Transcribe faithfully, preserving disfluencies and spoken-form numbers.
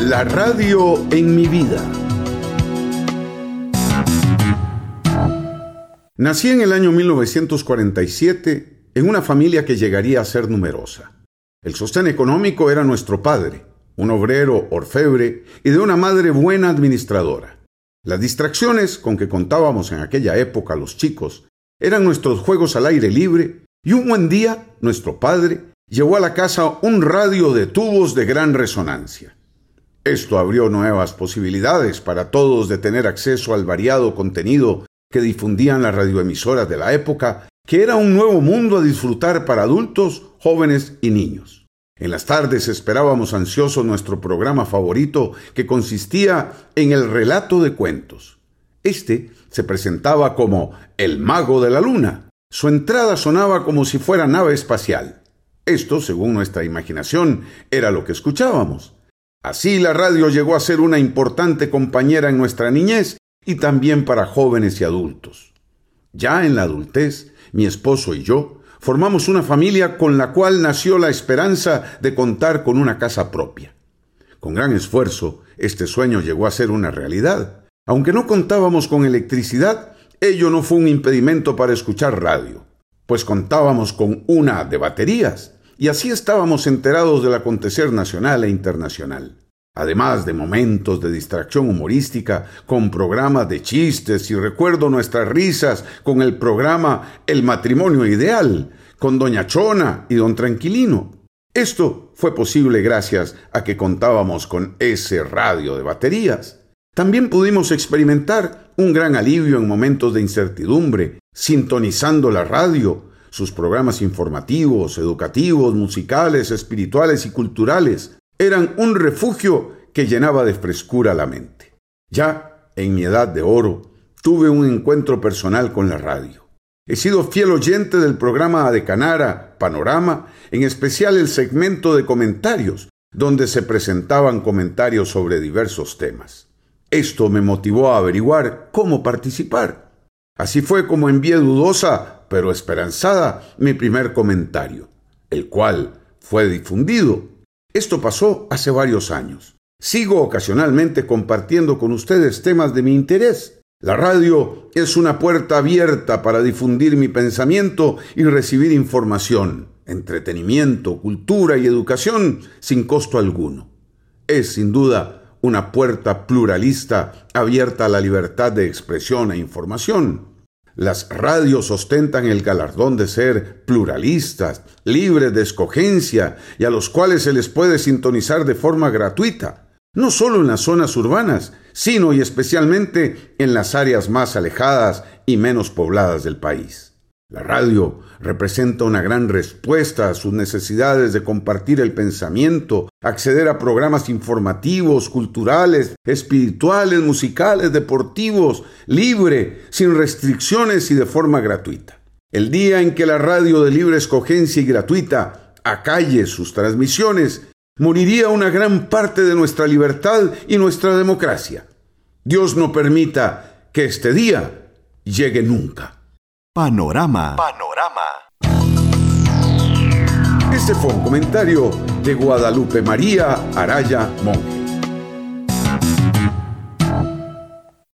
La radio en mi vida. Nací en el año mil novecientos cuarenta y siete en una familia que llegaría a ser numerosa. El sostén económico era nuestro padre, un obrero orfebre y de una madre buena administradora. Las distracciones con que contábamos en aquella época los chicos eran nuestros juegos al aire libre y un buen día nuestro padre llevó a la casa un radio de tubos de gran resonancia. Esto abrió nuevas posibilidades para todos de tener acceso al variado contenido que difundían las radioemisoras de la época, que era un nuevo mundo a disfrutar para adultos, jóvenes y niños. En las tardes esperábamos ansiosos nuestro programa favorito, que consistía en el relato de cuentos. Este se presentaba como El Mago de la Luna. Su entrada sonaba como si fuera nave espacial. Esto, según nuestra imaginación, era lo que escuchábamos. Así la radio llegó a ser una importante compañera en nuestra niñez y también para jóvenes y adultos. Ya en la adultez, mi esposo y yo formamos una familia con la cual nació la esperanza de contar con una casa propia. Con gran esfuerzo, este sueño llegó a ser una realidad. Aunque no contábamos con electricidad, ello no fue un impedimento para escuchar radio, pues contábamos con una de baterías, y así estábamos enterados del acontecer nacional e internacional. Además de momentos de distracción humorística con programas de chistes, y recuerdo nuestras risas con el programa El Matrimonio Ideal, con Doña Chona y Don Tranquilino. Esto fue posible gracias a que contábamos con ese radio de baterías. También pudimos experimentar un gran alivio en momentos de incertidumbre, sintonizando la radio, sus programas informativos, educativos, musicales, espirituales y culturales. Eran un refugio que llenaba de frescura la mente. Ya en mi edad de oro, tuve un encuentro personal con la radio. He sido fiel oyente del programa de Canara, Panorama, en especial el segmento de comentarios, donde se presentaban comentarios sobre diversos temas. Esto me motivó a averiguar cómo participar. Así fue como envié dudosa, pero esperanzada, mi primer comentario, el cual fue difundido. Esto pasó hace varios años. Sigo ocasionalmente compartiendo con ustedes temas de mi interés. La radio es una puerta abierta para difundir mi pensamiento y recibir información, entretenimiento, cultura y educación sin costo alguno. Es, sin duda, una puerta pluralista abierta a la libertad de expresión e información. Las radios ostentan el galardón de ser pluralistas, libres de escogencia y a los cuales se les puede sintonizar de forma gratuita, no solo en las zonas urbanas, sino y especialmente en las áreas más alejadas y menos pobladas del país. La radio representa una gran respuesta a sus necesidades de compartir el pensamiento, acceder a programas informativos, culturales, espirituales, musicales, deportivos, libre, sin restricciones y de forma gratuita. El día en que la radio de libre escogencia y gratuita acalle sus transmisiones, moriría una gran parte de nuestra libertad y nuestra democracia. Dios no permita que este día llegue nunca. Panorama. Panorama. Este fue un comentario de Guadalupe María Araya Monge.